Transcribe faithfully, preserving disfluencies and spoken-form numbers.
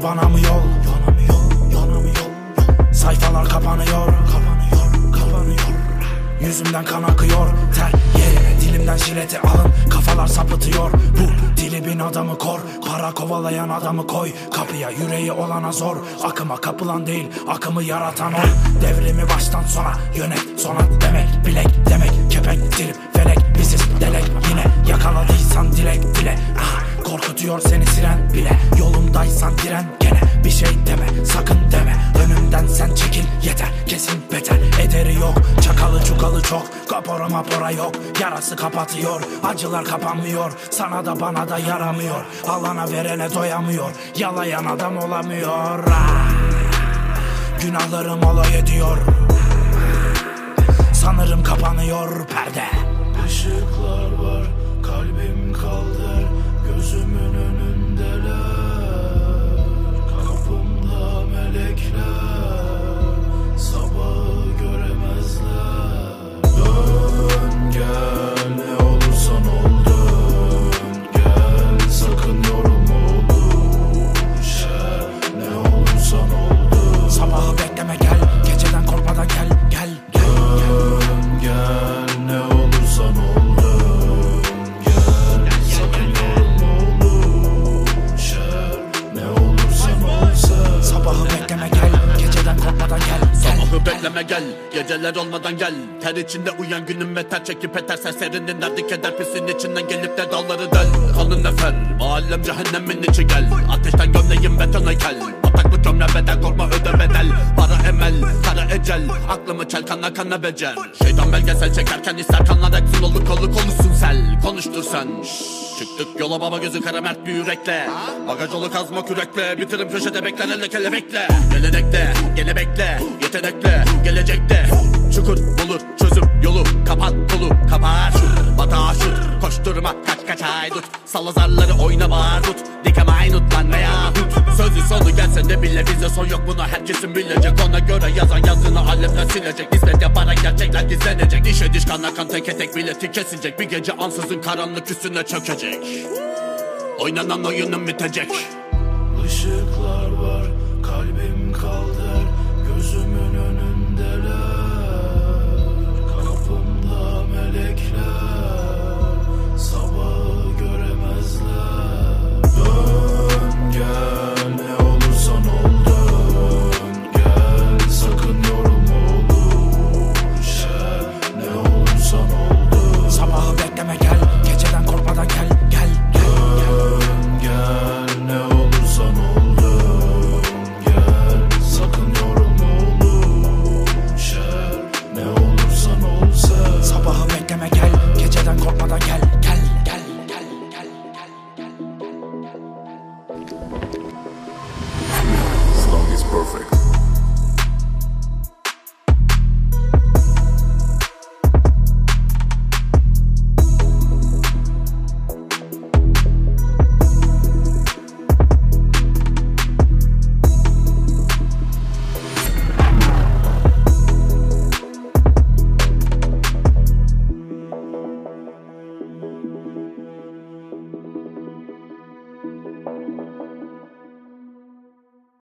Kaldır bana mı yol? Bana mı yol? Bana mı yol? Sayfalar kapanıyor, kapanıyor, kapanıyor. Yüzümden kan akıyor, ter yerine dilimden jileti alın. Kafalar sapıtıyor, bu dili bin adamı kor. Para kovalayan adamı koy kapıya, yüreği olana zor. Akıma kapılan değil, akımı yaratan oy. Devrimi baştan sona yönet, sonat demek, bilek demek, kepek, trip, felek, biziz delek. Yine yakaladıysan dilek dile, ah, korkutuyor seni siren bile. Yolundaysan diren gene, bir şey deme, sakın deme. Önümden sen çekil yeter, kesin beter. Ederi yok, çakalı çukalı çok. Kapora mapora yok, yarası kapatıyor. Acılar kapanmıyor, sana da bana da yaramıyor. Alana verene doyamıyor, yalayan adam olamıyor. Ah, günahlarım alay ediyor. Sanırım kapanıyor perde. Işıklar var, kalbim kaldır, gözümün önündeler. Kapımda melekler, sabahı göremezler. Dön gel, ne olursan ol dön gel. Sakın yorulma olur şer, ne olursan ol dön. Sabahı bekleme gel, geceden korkmadan gel, gel, gel. Dön gel, ne olursan ol dön gel. Sakın yorulma olur şer, ne olursan ol sen. Sabahı bekleme gel, geceden korkmadan gel, gel. Sabahı bekleme gel, geceler olmadan gel. Ter içinde uyan günün beter, çekip eter serserinin derdi keder. Pisin içinden gelip de dalları del. Kanın nefer, mahallem cehennemin içi gel. Ateşten gömleğim betona kel. Bataklık gömle bedel, korkma öde bedel. Para emel, kara ecel. Aklımı çel, kana kana becer. Şeytan belgesel çekerken ister kanlar eksin. Oluk oluk olursun sel, konuştur sen. Çıktık yola baba gözü kara mert bir yürekle. Bagaj yolu kazma kürekle. Bitirim köşede bekler elle kelebekle. Gelenekte, gene bekle. Yetenekle, gelecekte. Çukur bulur, çözüm yolu. Kapat kolu, kapar. Batağa şut, koşturma kaç kaç haydut. Salla zarları oyna bağır tut. Dikeme aynut lan veya hut. Sözü sonu gelse de bile bize son yok, bunu herkesin bilecek. Ona göre yazan yazını alemden silecek. Nispet yaparak gerçekler gizlenecek. Dişe diş kana kan teke tek bileti kesilecek. Bir gece ansızın karanlık üstüne çökecek. Oynanan oyunun bitecek. Işık